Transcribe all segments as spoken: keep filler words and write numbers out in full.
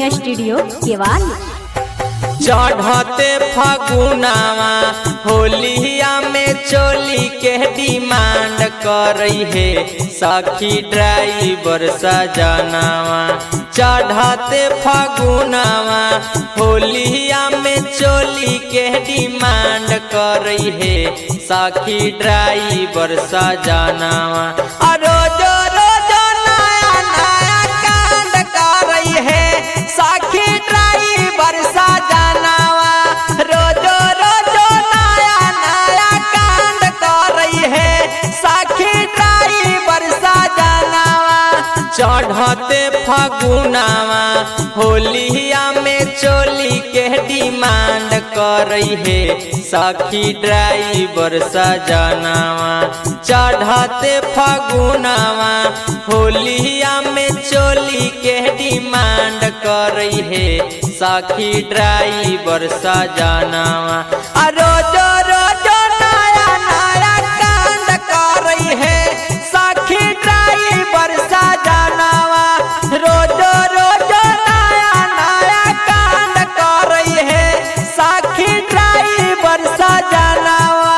Recording studio केवाल। चढ़ते फगुनावा होलिया में चोली के डिमांड करई है सखी ड्राइवर सजनावा। चढ़ते फगुनावा होलिया में चोली के डिमांड करई है सखी ड्राइवर सजनावा। रोज रोज नया नया कांड करई है सखी ड्राइवर सजनावा। रोज रोज नया नया कांड करई है सखी ड्राइवर सजनावा। चढ़ते फगुनावा होलिया में चोली के डिमांड करई है सखी ड्राइवर सजनावा। चढ़ते फगुनावा होलिया में चोली के डिमांड करई है सखी ड्राइवर सजनावा। रोज रोज नया नया कांड करई है सखी ड्राइवर सजनावा। रोज रोज नया नया कांड करई है सखी ड्राइवर सजनावा।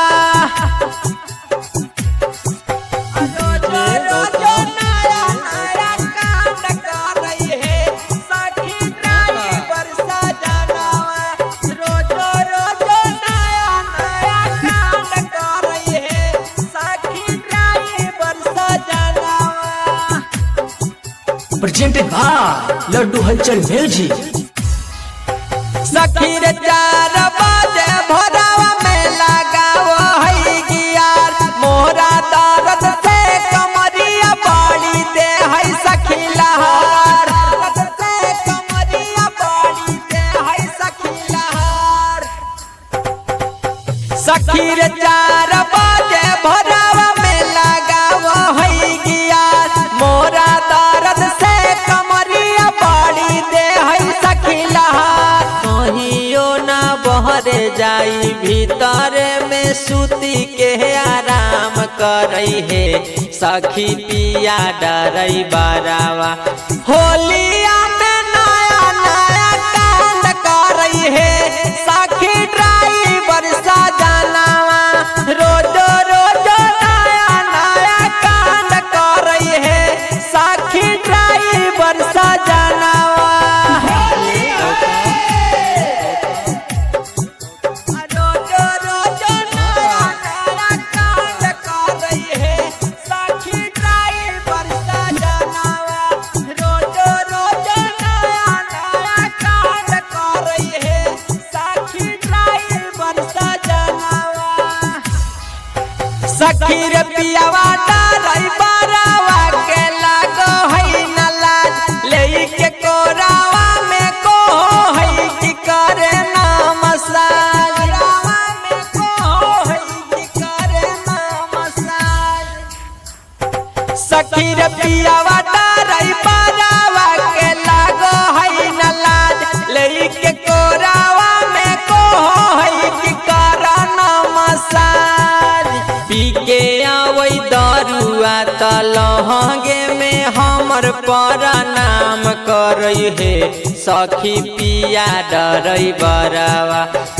रोज रोज नया नया कांड करई है सखी ड्राइवर सजनावा। रोज रोज नया नया कांड करई है सखी ड्राइवर सजनावा। प्रेजेंटेड बाय लड्डू हलचल म्यूजिक। सखी रे चार बजे भोरवा में लगाओ है गियार मोरा दर्द से कमरिया बाड़ी दे है सखी लहर। दर्द से कमरिया बाड़ी दे है सखी लहर। सखी रे चार बजे भोरवा में लगाओ है गियार मोरा दर्द से कमरिया बाड़ी दे है सखी लहर। कहियो ना बहरे जाई भीतर में सूती के आराम करई है सखी पिया डरई बरावा। होलिया में नया नया कांड करई है सखी ड्राइवर सजनावा। रोज रोज नया नया कांड करई है सखी ड्राइवर सजनावा। रोज रोज नया नया कांड करई है सखी ड्राइवर सजनावा। रोज रोज नया नया कांड करई है सखी ड्राइवर सजनावा। सखी रे पियावा डरई बरावा के लागो है न लाज लेई के कोरावा में को है कि करे ना मसाज। कोरावा में को है कि करे ना मसाज। सखी रे पियावा डरई बरावा के लागो है न लाज लेई के कोरावा में को है कि करे ना मसाज। पी के आवई दारुआ त लहंगे में हमर प्रणाम करई है सखी पिया डरई बरावा।